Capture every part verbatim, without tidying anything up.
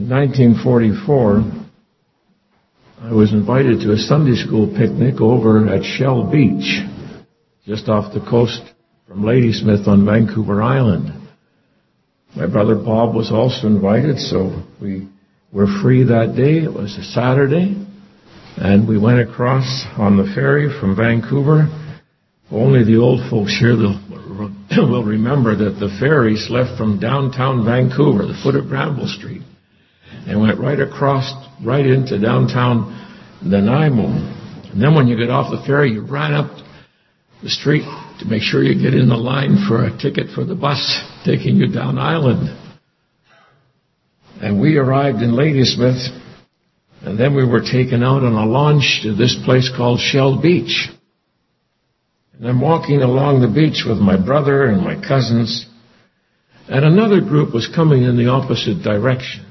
nineteen forty-four, I was invited to a Sunday school picnic over at Shell Beach, just off the coast from Ladysmith on Vancouver Island. My brother Bob was also invited, so we were free that day. It was a Saturday, and we went across on the ferry from Vancouver. Only the old folks here will remember that the ferries left from downtown Vancouver, the foot of Granville Street, and went right across, right into downtown Nanaimo. And then when you get off the ferry, you ran up the street to make sure you get in the line for a ticket for the bus taking you down island. And we arrived in Ladysmith, and then we were taken out on a launch to this place called Shell Beach. And I'm walking along the beach with my brother and my cousins, and another group was coming in the opposite direction.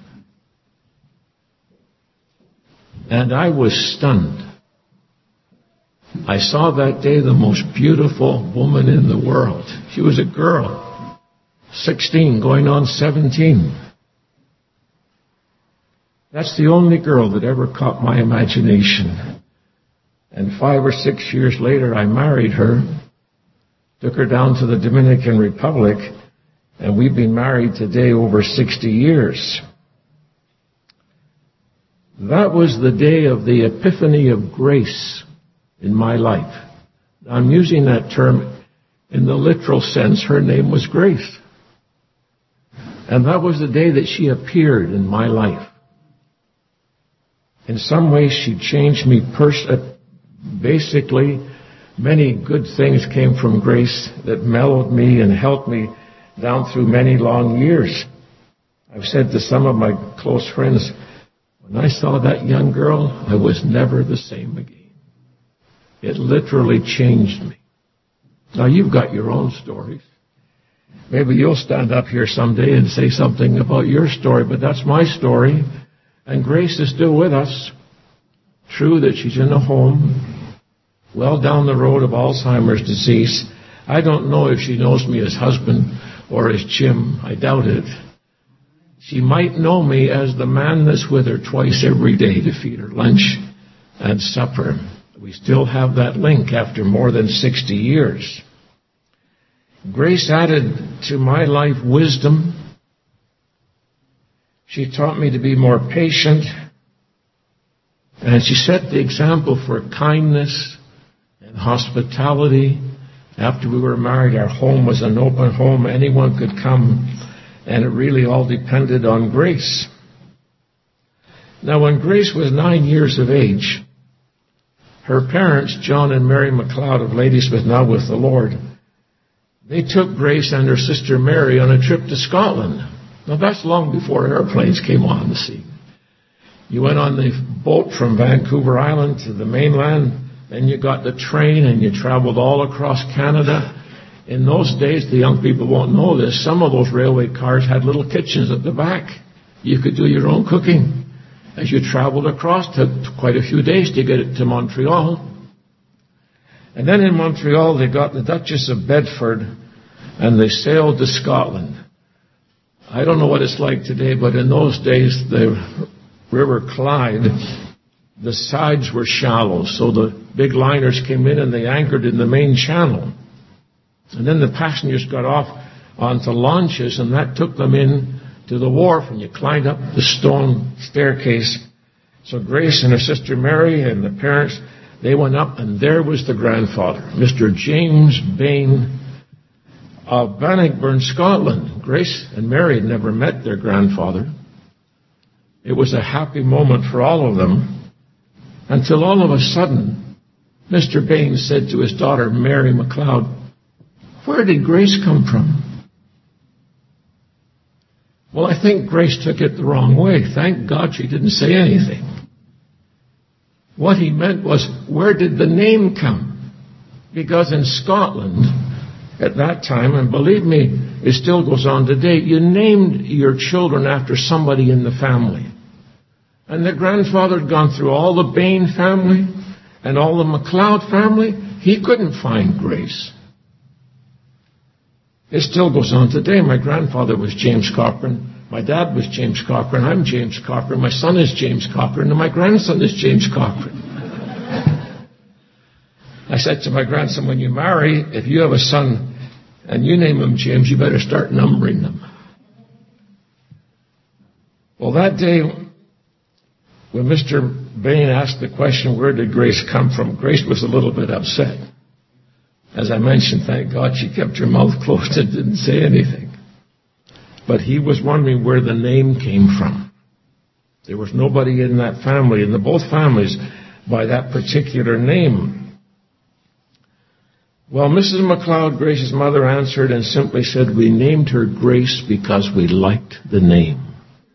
And I was stunned. I saw that day the most beautiful woman in the world. She was a girl, sixteen, going on seventeen. That's the only girl that ever caught my imagination. And five or six years later, I married her, took her down to the Dominican Republic, and we've been married today over sixty years. That was the day of the epiphany of grace in my life. I'm using that term in the literal sense. Her name was Grace. And that was the day that she appeared in my life. In some ways, she changed me pers- basically. Many good things came from Grace that mellowed me and helped me down through many long years. I've said to some of my close friends, when I saw that young girl, I was never the same again. It literally changed me. Now, you've got your own stories. Maybe you'll stand up here someday and say something about your story, but that's my story. And Grace is still with us. True that she's in a home, well down the road of Alzheimer's disease. I don't know if she knows me as husband or as Jim. I doubt it. She might know me as the man that's with her twice every day to feed her lunch and supper. We still have that link after more than sixty years. Grace added to my life wisdom. She taught me to be more patient. And she set the example for kindness and hospitality. After we were married, our home was an open home. Anyone could come. And it really all depended on Grace. Now, when Grace was nine years of age, her parents, John and Mary McLeod of Ladysmith, now with the Lord, they took Grace and her sister Mary on a trip to Scotland. Now, that's long before airplanes came on the scene. You went on the boat from Vancouver Island to the mainland, then you got the train and you traveled all across Canada. In those days, the young people won't know this, some of those railway cars had little kitchens at the back. You could do your own cooking. As you traveled across, it took quite a few days to get it to Montreal. And then in Montreal, they got the Duchess of Bedford, and they sailed to Scotland. I don't know what it's like today, but in those days, the River Clyde, the sides were shallow, so the big liners came in and they anchored in the main channel. And then the passengers got off onto launches, and that took them in to the wharf, and you climbed up the stone staircase. So Grace and her sister Mary and the parents, they went up, and there was the grandfather, Mister James Bain of Bannockburn, Scotland. Grace and Mary had never met their grandfather. It was a happy moment for all of them, until all of a sudden, Mister Bain said to his daughter, Mary McLeod, "Where did Grace come from?" Well, I think Grace took it the wrong way. Thank God she didn't say anything. What he meant was, where did the name come? Because in Scotland, at that time, and believe me, it still goes on today, you named your children after somebody in the family. And the grandfather had gone through all the Bain family and all the McLeod family. He couldn't find Grace. It still goes on today. My grandfather was James Cochran, My dad was James Cochran. I'm James Cochran. My son is James Cochran. And my grandson is James Cochran. I said to my grandson, when you marry, if you have a son and you name him James, you better start numbering them. Well, that day, when Mister Bain asked the question, where did Grace come from? Grace was a little bit upset. As I mentioned, thank God she kept her mouth closed and didn't say anything. But he was wondering where the name came from. There was nobody in that family, in the both families, by that particular name. Well, Missus McLeod, Grace's mother, answered and simply said, we named her Grace because we liked the name.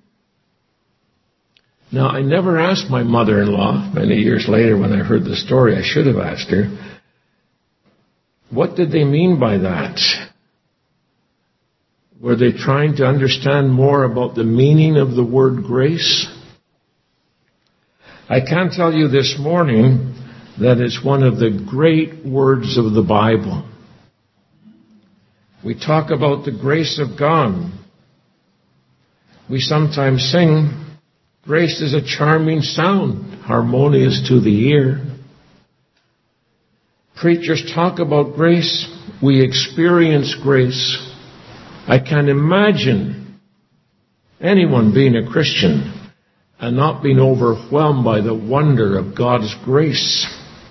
Now, I never asked my mother-in-law, many years later when I heard the story, I should have asked her, what did they mean by that? Were they trying to understand more about the meaning of the word grace? I can tell you this morning that it's one of the great words of the Bible. We talk about the grace of God. We sometimes sing, grace is a charming sound, harmonious to the ear. Preachers talk about grace. We experience grace. I can't imagine anyone being a Christian and not being overwhelmed by the wonder of God's grace.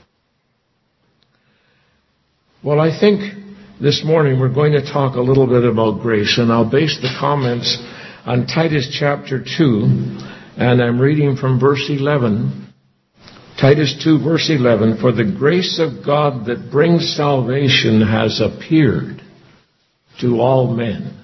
Well, I think this morning we're going to talk a little bit about grace, and I'll base the comments on Titus chapter two, and I'm reading from verse eleven. Titus two, verse eleven, for the grace of God that brings salvation has appeared to all men.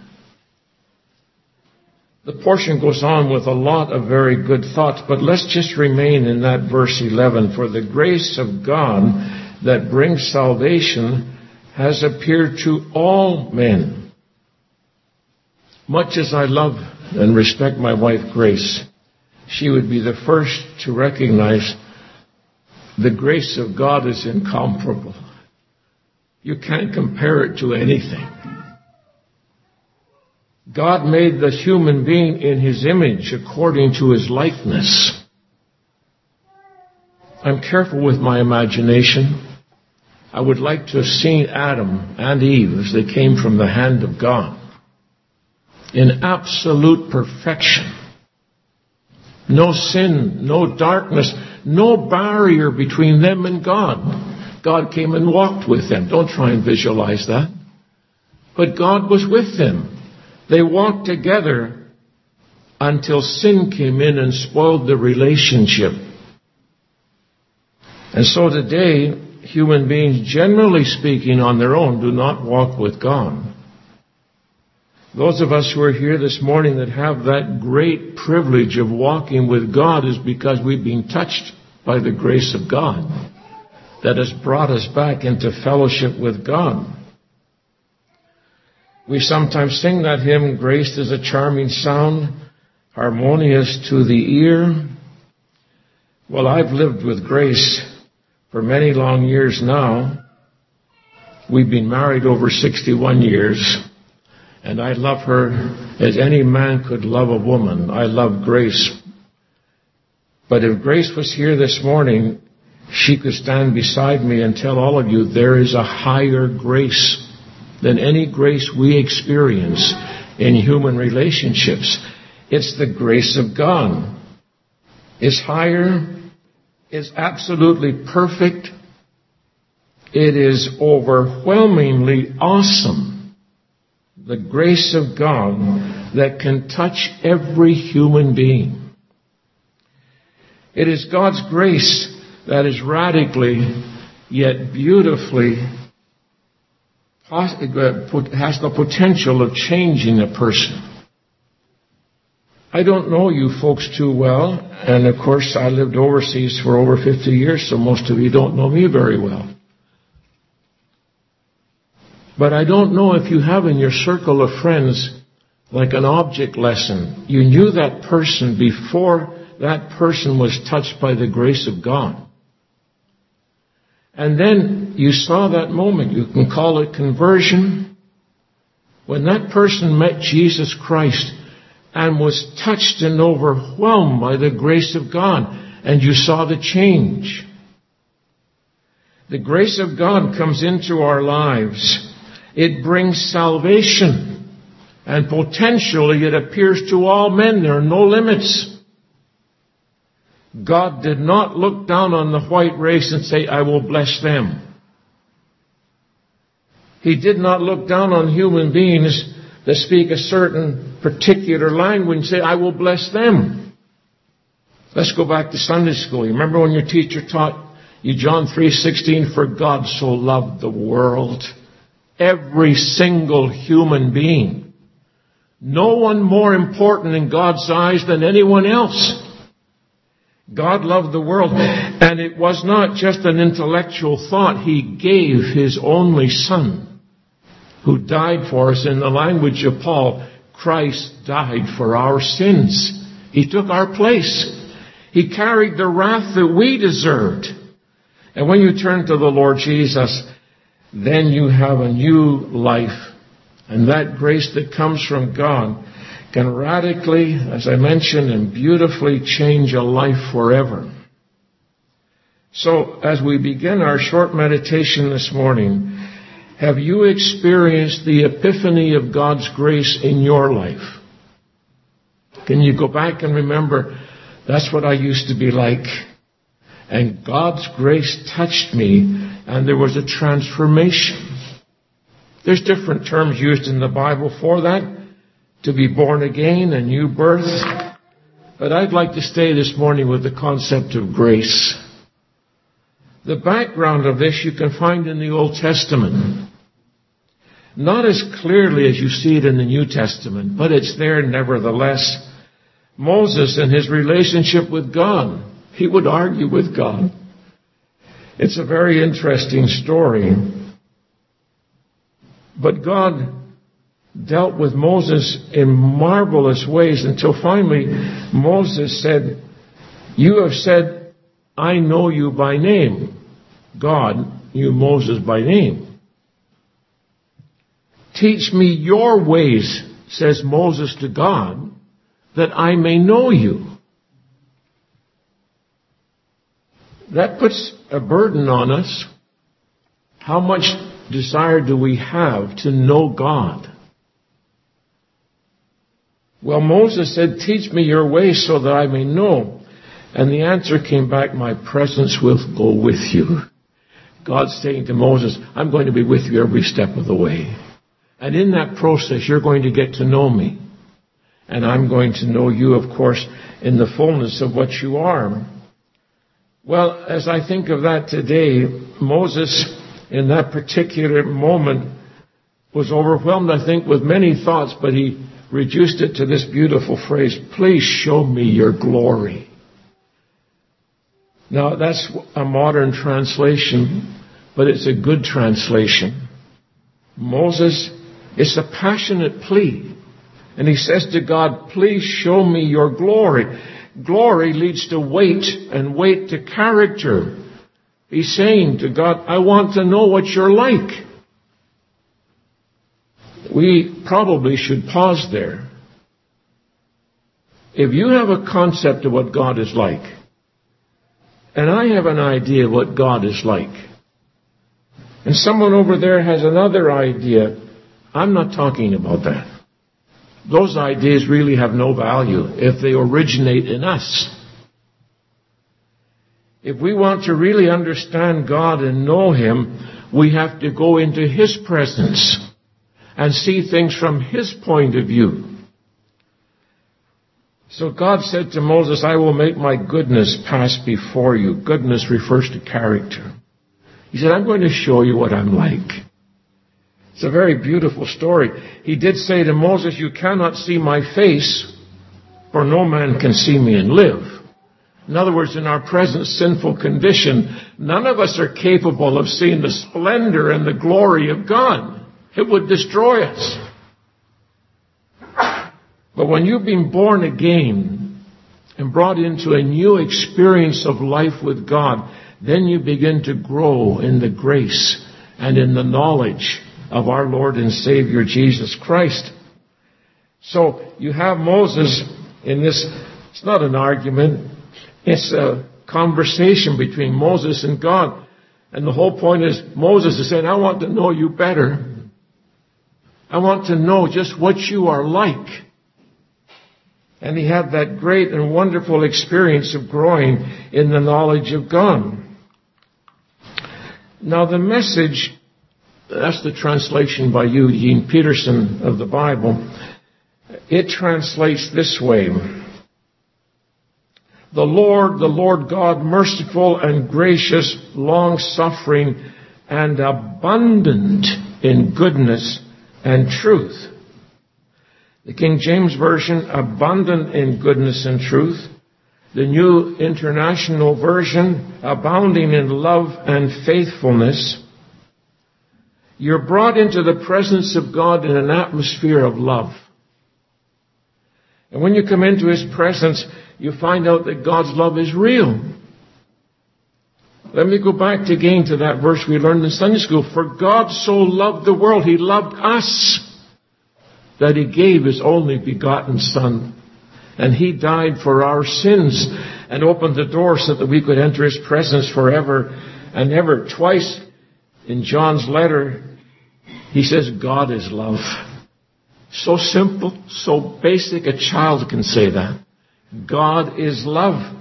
The portion goes on with a lot of very good thoughts, but let's just remain in that verse eleven. For the grace of God that brings salvation has appeared to all men. Much as I love and respect my wife Grace, she would be the first to recognize the grace of God is incomparable. You can't compare it to anything. God made the human being in His image according to His likeness. I'm careful with my imagination. I would like to have seen Adam and Eve as they came from the hand of God in absolute perfection. No sin, no darkness, no barrier between them and God. God came and walked with them. Don't try and visualize that. But God was with them. They walked together until sin came in and spoiled the relationship. And so today, human beings, generally speaking on their own, do not walk with God. Those of us who are here this morning that have that great privilege of walking with God is because we've been touched by the grace of God that has brought us back into fellowship with God. We sometimes sing that hymn, grace is a charming sound, harmonious to the ear. Well, I've lived with Grace for many long years now. We've been married over sixty-one years, and I love her as any man could love a woman. I love Grace. But if Grace was here this morning, she could stand beside me and tell all of you there is a higher grace than any grace we experience in human relationships. It's the grace of God. It's higher. It's absolutely perfect. It is overwhelmingly awesome. The grace of God that can touch every human being. It is God's grace that is radically yet beautifully has the potential of changing a person. I don't know you folks too well, and of course I lived overseas for over fifty years, so most of you don't know me very well. But I don't know if you have in your circle of friends like an object lesson. You knew that person before that person was touched by the grace of God. And then you saw that moment. You can call it conversion. When that person met Jesus Christ, and was touched and overwhelmed by the grace of God, and you saw the change. The grace of God comes into our lives. It brings salvation, and potentially it appears to all men. There are no limits. God did not look down on the white race and say, I will bless them. He did not look down on human beings that speak a certain particular language and say, I will bless them. Let's go back to Sunday school. You remember when your teacher taught you John three sixteen, for God so loved the world, every single human being. No one more important in God's eyes than anyone else. God loved the world, and it was not just an intellectual thought. He gave His only Son, who died for us. In the language of Paul, Christ died for our sins. He took our place. He carried the wrath that we deserved. And when you turn to the Lord Jesus, then you have a new life. And that grace that comes from God can radically, as I mentioned, and beautifully change a life forever. So, as we begin our short meditation this morning, have you experienced the epiphany of God's grace in your life? Can you go back and remember, that's what I used to be like. And God's grace touched me, and there was a transformation. There's different terms used in the Bible for that. To be born again, a new birth. But I'd like to stay this morning with the concept of grace. The background of this you can find in the Old Testament. Not as clearly as you see it in the New Testament, but it's there nevertheless. Moses and his relationship with God. He would argue with God. It's a very interesting story. But God dealt with Moses in marvelous ways until finally Moses said, you have said, I know you by name. God knew Moses by name. Teach me your ways, says Moses to God, that I may know you. That puts a burden on us. How much desire do we have to know God? Well, Moses said, teach me your ways so that I may know. And the answer came back, my presence will go with you. God's saying to Moses, I'm going to be with you every step of the way. And in that process, you're going to get to know me. And I'm going to know you, of course, in the fullness of what you are. Well, as I think of that today, Moses, in that particular moment, was overwhelmed, I think, with many thoughts, but he reduced it to this beautiful phrase, please show me your glory. Now, that's a modern translation, but it's a good translation. Moses, it's a passionate plea. And he says to God, please show me your glory. Glory leads to weight, and weight to character. He's saying to God, I want to know what you're like. We probably should pause there. If you have a concept of what God is like, and I have an idea of what God is like, and someone over there has another idea, I'm not talking about that. Those ideas really have no value if they originate in us. If we want to really understand God and know Him, we have to go into His presence and see things from His point of view. So God said to Moses, I will make my goodness pass before you. Goodness refers to character. He said, I'm going to show you what I'm like. It's a very beautiful story. He did say to Moses, you cannot see my face, for no man can see me and live. In other words, in our present sinful condition, none of us are capable of seeing the splendor and the glory of God. It would destroy us. But when you've been born again and brought into a new experience of life with God, then you begin to grow in the grace and in the knowledge of our Lord and Savior Jesus Christ. So you have Moses in this, it's not an argument, it's a conversation between Moses and God. And the whole point is Moses is saying, I want to know you better. I want to know just what you are like. And he had that great and wonderful experience of growing in the knowledge of God. Now the Message, that's the translation by Eugene Peterson of the Bible. It translates this way. The Lord, the Lord God, merciful and gracious, long-suffering, and abundant in goodness and truth. The King James Version, abundant in goodness and truth. The New International Version, abounding in love and faithfulness. You're brought into the presence of God in an atmosphere of love. And when you come into His presence, you find out that God's love is real. Let me go back again to that verse we learned in Sunday school. For God so loved the world, He loved us, that He gave His only begotten Son. And He died for our sins and opened the door so that we could enter His presence forever and ever. Twice in John's letter, he says God is love. So simple, so basic, a child can say that. God is love.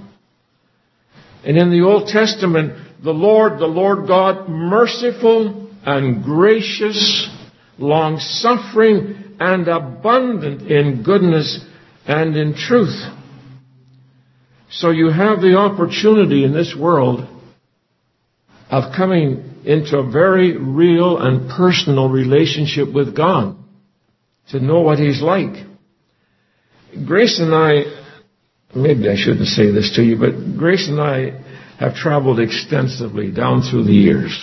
And in the Old Testament, the Lord, the Lord God, merciful and gracious, long-suffering and abundant in goodness and in truth. So you have the opportunity in this world of coming into a very real and personal relationship with God, to know what He's like. Grace and I, maybe I shouldn't say this to you, but Grace and I have traveled extensively down through the years.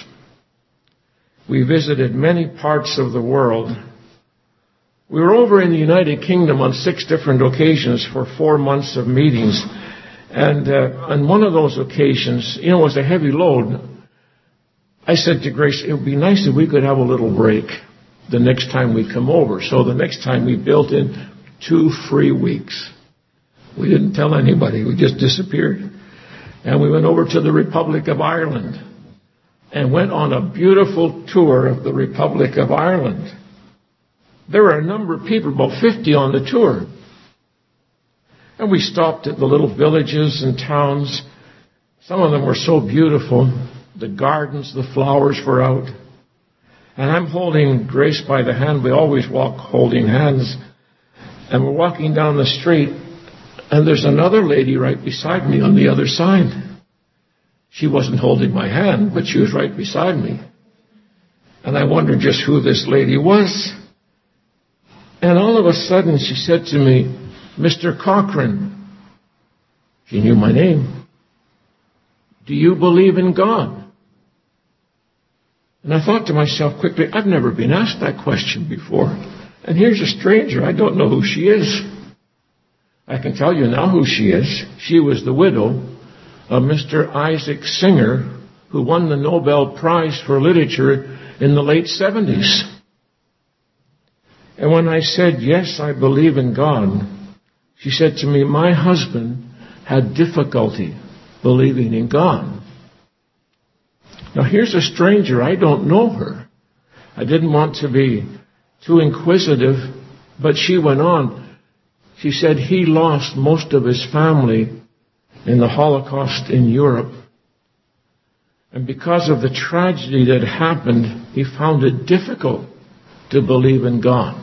We visited many parts of the world. We were over in the United Kingdom on six different occasions for four months of meetings. And uh, on one of those occasions, you know, it was a heavy load. I said to Grace, it would be nice if we could have a little break the next time we come over. So the next time we built in two free weeks. We didn't tell anybody. We just disappeared. And we went over to the Republic of Ireland and went on a beautiful tour of the Republic of Ireland. There were a number of people, about fifty on the tour. And we stopped at the little villages and towns. Some of them were so beautiful. The gardens, the flowers were out. And I'm holding Grace by the hand. We always walk holding hands. And we're walking down the street, and there's another lady right beside me on the other side. She wasn't holding my hand, but she was right beside me. And I wondered just who this lady was. And all of a sudden she said to me, Mister Cochran. She knew my name. Do you believe in God? And I thought to myself quickly, I've never been asked that question before. And here's a stranger. I don't know who she is. I can tell you now who she is. She was the widow of Mister Isaac Singer, who won the Nobel Prize for Literature in the late seventies. And when I said, yes, I believe in God, she said to me, my husband had difficulty believing in God. Now here's a stranger. I don't know her. I didn't want to be too inquisitive, but she went on. She said he lost most of his family in the Holocaust in Europe. And because of the tragedy that happened, he found it difficult to believe in God.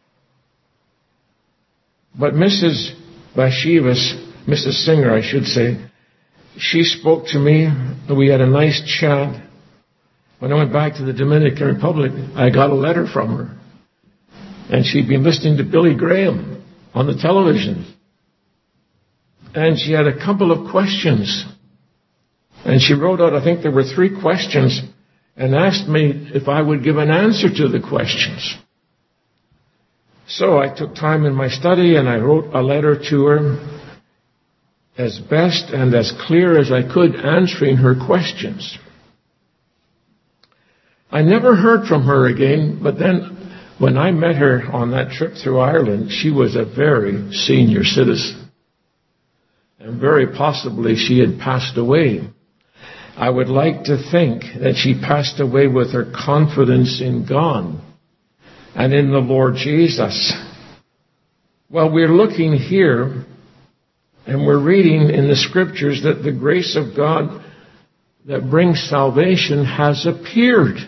But Missus Bashivas, Missus Singer, I should say, she spoke to me. We had a nice chat. When I went back to the Dominican Republic, I got a letter from her. And she'd been listening to Billy Graham on the television. And she had a couple of questions. And she wrote out, I think there were three questions, and asked me if I would give an answer to the questions. So I took time in my study and I wrote a letter to her as best and as clear as I could, answering her questions. I never heard from her again, but then When I met her on that trip through Ireland, she was a very senior citizen. And very possibly she had passed away. I would like to think that she passed away with her confidence in God and in the Lord Jesus. Well, we're looking here and we're reading in the scriptures that the grace of God that brings salvation has appeared.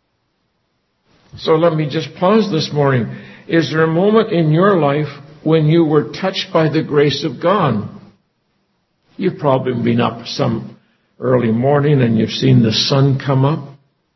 So let me just pause this morning. Is there a moment in your life when you were touched by the grace of God? You've probably been up some early morning and you've seen the sun come up.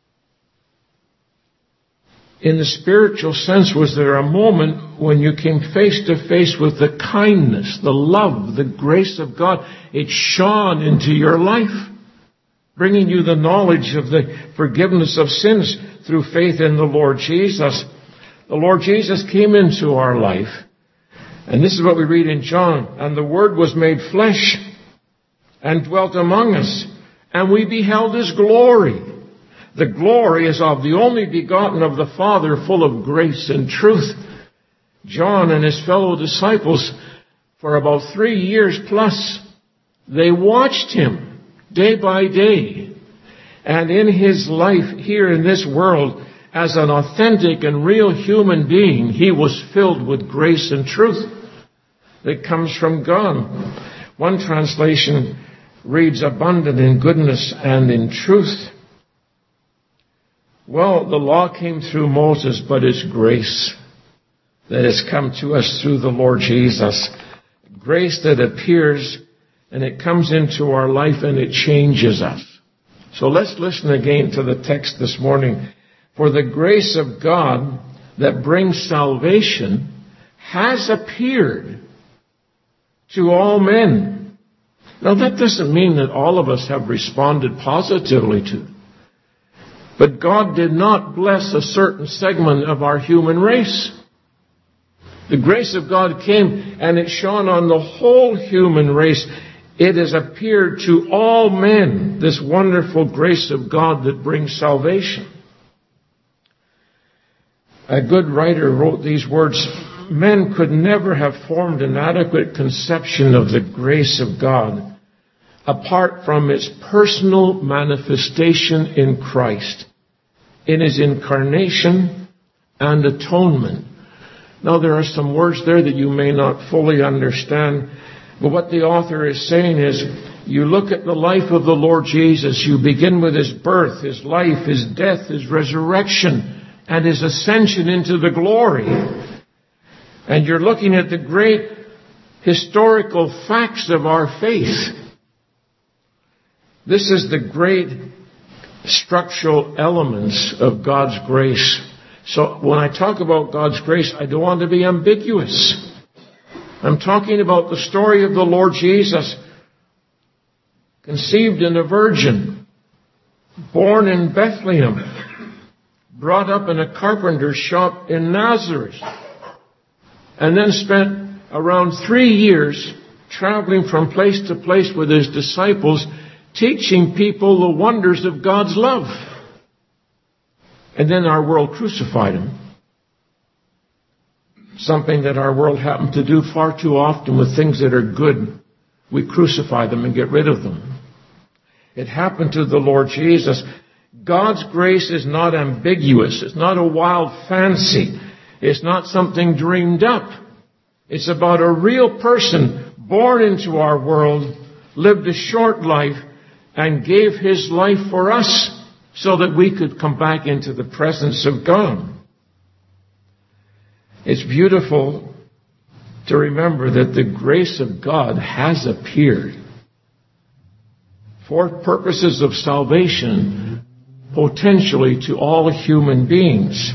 In the spiritual sense, was there a moment when you came face to face with the kindness, the love, the grace of God? It shone into your life, bringing you the knowledge of the forgiveness of sins through faith in the Lord Jesus. The Lord Jesus came into our life. And this is what we read in John. And the Word was made flesh and dwelt among us. And we beheld His glory. The glory is of the only begotten of the Father, full of grace and truth. John and his fellow disciples, for about three years plus, they watched Him day by day. And in His life here in this world, as an authentic and real human being, He was filled with grace and truth that comes from God. One translation reads, abundant in goodness and in truth. Well, the law came through Moses, but it's grace that has come to us through the Lord Jesus. Grace that appears and it comes into our life and it changes us. So let's listen again to the text this morning. For the grace of God that brings salvation has appeared to all men. Now that doesn't mean that all of us have responded positively to it. But God did not bless a certain segment of our human race. The grace of God came and it shone on the whole human race. It has appeared to all men, this wonderful grace of God that brings salvation. A good writer wrote these words, men could never have formed an adequate conception of the grace of God apart from its personal manifestation in Christ, in His incarnation and atonement. Now there are some words there that you may not fully understand, but what the author is saying is, you look at the life of the Lord Jesus, you begin with His birth, His life, His death, His resurrection, and His ascension into the glory. And you're looking at the great historical facts of our faith. This is the great structural elements of God's grace. So when I talk about God's grace, I don't want to be ambiguous. I'm talking about the story of the Lord Jesus, conceived in a virgin, born in Bethlehem, brought up in a carpenter's shop in Nazareth, and then spent around three years traveling from place to place with His disciples, teaching people the wonders of God's love. And then our world crucified Him. Something that our world happened to do far too often with things that are good. We crucify them and get rid of them. It happened to the Lord Jesus. God's grace is not ambiguous. It's not a wild fancy. It's not something dreamed up. It's about a real person born into our world, lived a short life, and gave His life for us so that we could come back into the presence of God. It's beautiful to remember that the grace of God has appeared for purposes of salvation, potentially to all human beings.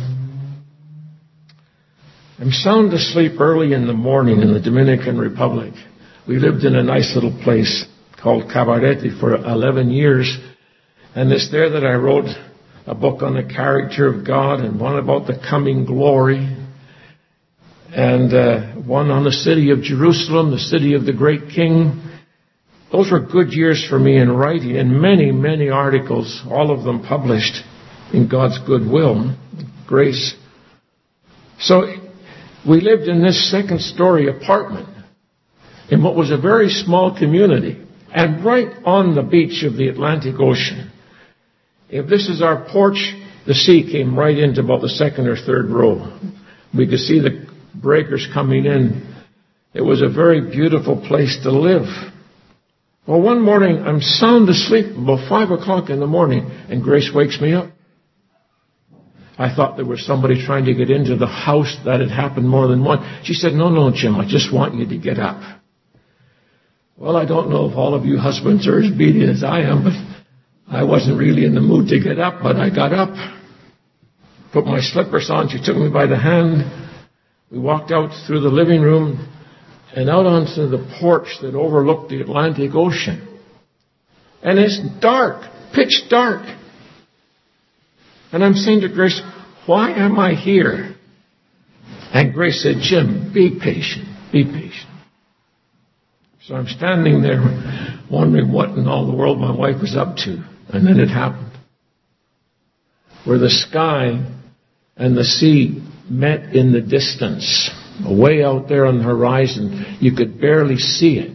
I'm sound asleep early in the morning in the Dominican Republic. We lived in a nice little place called Cabarete for eleven years. And it's there that I wrote a book on the character of God and one about the coming glory. And uh, one on the city of Jerusalem, the city of the great King. Those were good years for me in writing, and many, many articles, all of them published in God's goodwill, grace. So we lived in this second-story apartment in what was a very small community and right on the beach of the Atlantic Ocean. If this is our porch, the sea came right into about the second or third row. We could see the breakers coming in. It was a very beautiful place to live. Well, one morning, I'm sound asleep about five o'clock in the morning, and Grace wakes me up. I thought there was somebody trying to get into the house. That had happened more than once. She said, no, no, Jim, I just want you to get up. Well, I don't know if all of you husbands are as obedient as I am, but I wasn't really in the mood to get up, but I got up, put my slippers on. She took me by the hand. We walked out through the living room and out onto the porch that overlooked the Atlantic Ocean. And it's dark, pitch dark. And I'm saying to Grace, why am I here? And Grace said, Jim, be patient, be patient. So I'm standing there wondering what in all the world my wife was up to. And then it happened. Where the sky and the sea met in the distance, away out there on the horizon, you could barely see it.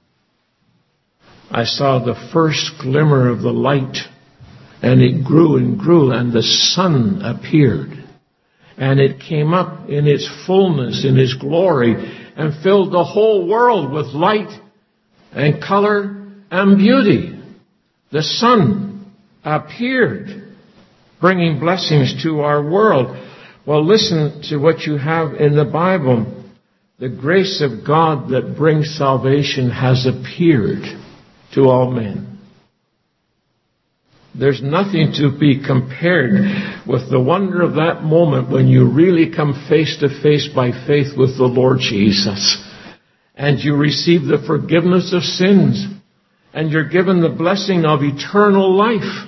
I saw the first glimmer of the light, and it grew and grew, and the sun appeared. And it came up in its fullness, in its glory, and filled the whole world with light and color and beauty. The sun appeared, bringing blessings to our world. Well, listen to what you have in the Bible. The grace of God that brings salvation has appeared to all men. There's nothing to be compared with the wonder of that moment when you really come face to face by faith with the Lord Jesus. And you receive the forgiveness of sins. And you're given the blessing of eternal life.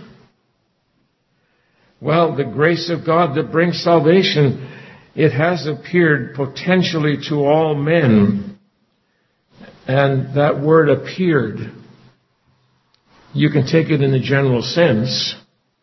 Well, the grace of God that brings salvation, it has appeared potentially to all men. And that word appeared, you can take it in the general sense,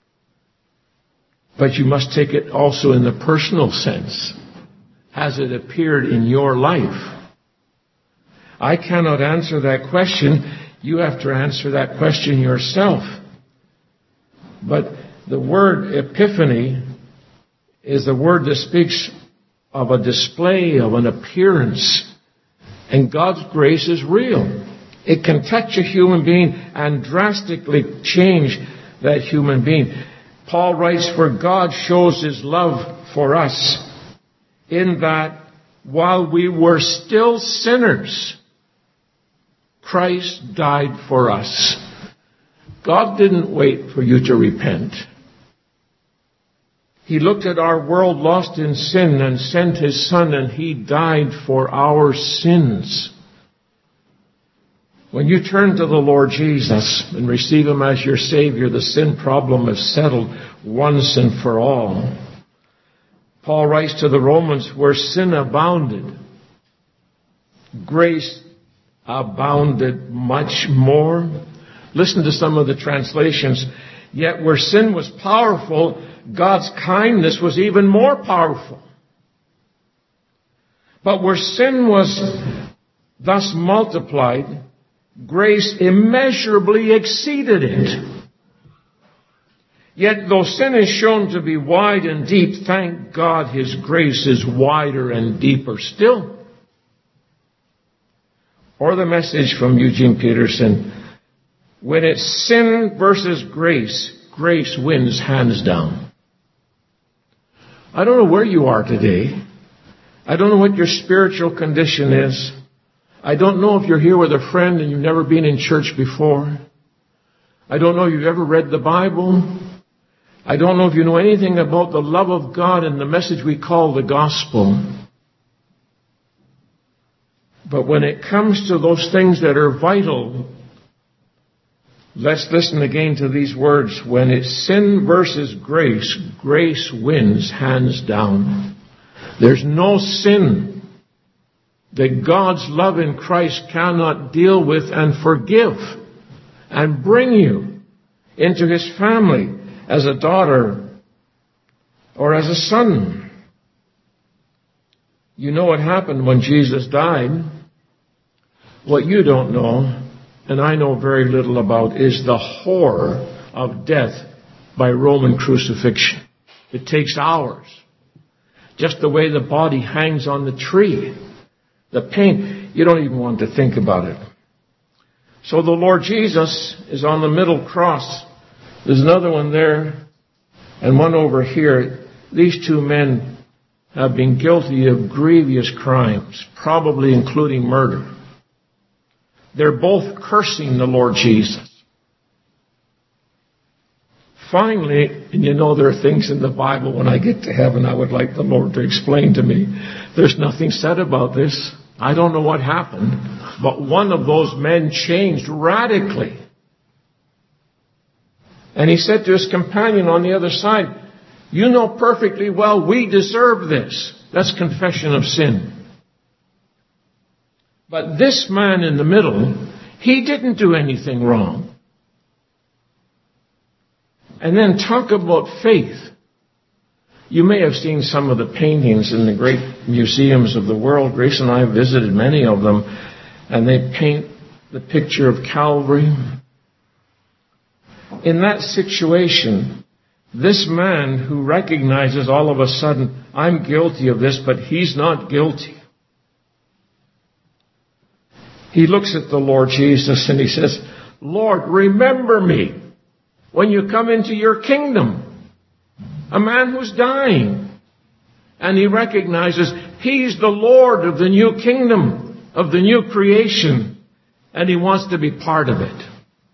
but you must take it also in the personal sense. Has it appeared in your life? I cannot answer that question. You have to answer that question yourself. But the word epiphany is a word that speaks of a display, of an appearance. And God's grace is real. It can touch a human being and drastically change that human being. Paul writes, for God shows his love for us in that while we were still sinners, Christ died for us. God didn't wait for you to repent. He looked at our world lost in sin and sent his Son, and he died for our sins. When you turn to the Lord Jesus and receive him as your Savior, the sin problem is settled once and for all. Paul writes to the Romans, where sin abounded, grace abounded much more. Listen to some of the translations. Yet where sin was powerful, God's kindness was even more powerful. But where sin was thus multiplied, grace immeasurably exceeded it. Yet though sin is shown to be wide and deep, thank God his grace is wider and deeper still. Or the message from Eugene Peterson, when it's sin versus grace, grace wins hands down. I don't know where you are today. I don't know what your spiritual condition is. I don't know if you're here with a friend and you've never been in church before. I don't know if you've ever read the Bible. I don't know if you know anything about the love of God and the message we call the gospel. But when it comes to those things that are vital, let's listen again to these words. When it's sin versus grace, grace wins hands down. There's no sin that God's love in Christ cannot deal with and forgive and bring you into his family as a daughter or as a son. You know what happened when Jesus died. What you don't know, and I know very little about, is the horror of death by Roman crucifixion. It takes hours. Just the way the body hangs on the tree. The pain, you don't even want to think about it. So the Lord Jesus is on the middle cross. There's another one there and one over here. These two men have been guilty of grievous crimes, probably including murder. They're both cursing the Lord Jesus. Finally, and you know there are things in the Bible when I get to heaven I would like the Lord to explain to me. There's nothing said about this. I don't know what happened, but one of those men changed radically. And he said to his companion on the other side, you know perfectly well we deserve this. That's confession of sin. But this man in the middle, he didn't do anything wrong. And then talk about faith. You may have seen some of the paintings in the great museums of the world. Grace and I have visited many of them, and they paint the picture of Calvary. In that situation, this man who recognizes all of a sudden, I'm guilty of this, but he's not guilty. He looks at the Lord Jesus and he says, Lord, remember me when you come into your kingdom. A man who's dying. And he recognizes he's the Lord of the new kingdom, of the new creation. And he wants to be part of it.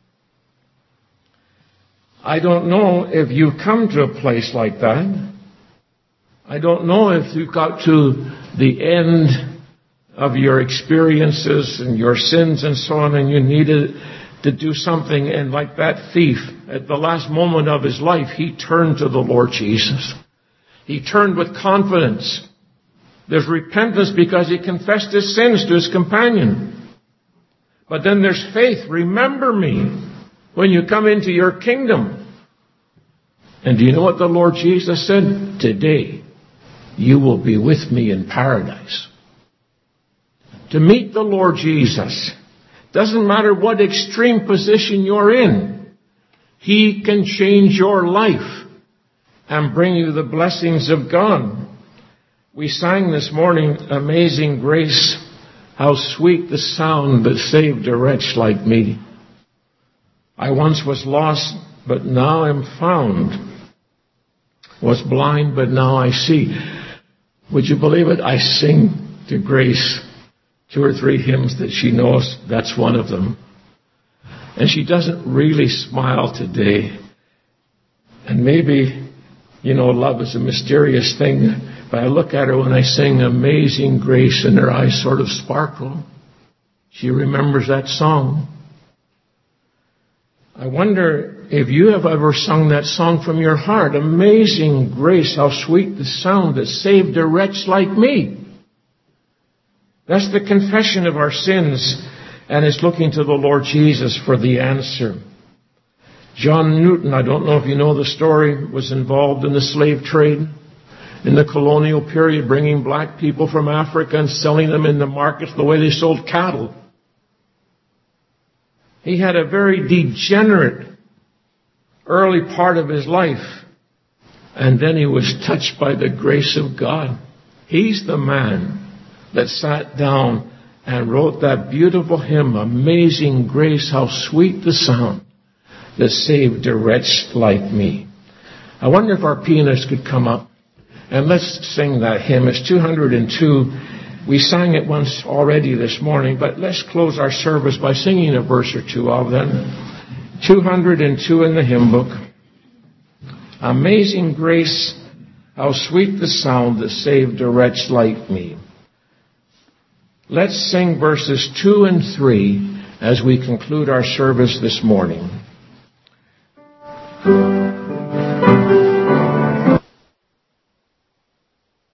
I don't know if you've come to a place like that. I don't know if you've got to the end of your experiences and your sins and so on, and you needed to do something, and like that thief, at the last moment of his life, he turned to the Lord Jesus. He turned with confidence. There's repentance because he confessed his sins to his companion. But then there's faith. Remember me when you come into your kingdom. And do you know what the Lord Jesus said? Today, you will be with me in paradise. To meet the Lord Jesus, doesn't matter what extreme position you're in, He can change your life and bring you the blessings of God. We sang this morning, Amazing Grace, how sweet the sound that saved a wretch like me. I once was lost, but now am found. Was blind, but now I see. Would you believe it? I sing to Grace two or three hymns that she knows. That's one of them. And she doesn't really smile today. And maybe, you know, love is a mysterious thing. But I look at her when I sing Amazing Grace and her eyes sort of sparkle. She remembers that song. I wonder if you have ever sung that song from your heart. Amazing grace, how sweet the sound that saved a wretch like me. That's the confession of our sins, and it's looking to the Lord Jesus for the answer. John Newton, I don't know if you know the story, was involved in the slave trade in the colonial period, bringing black people from Africa and selling them in the markets the way they sold cattle. He had a very degenerate early part of his life, and then he was touched by the grace of God. He's the man that sat down and wrote that beautiful hymn, Amazing Grace, how sweet the sound that saved a wretch like me. I wonder if our pianist could come up and let's sing that hymn. It's two hundred two. We sang it once already this morning, but let's close our service by singing a verse or two of them. two hundred two in the hymn book. Amazing grace, how sweet the sound that saved a wretch like me. Let's sing verses two and three as we conclude our service this morning.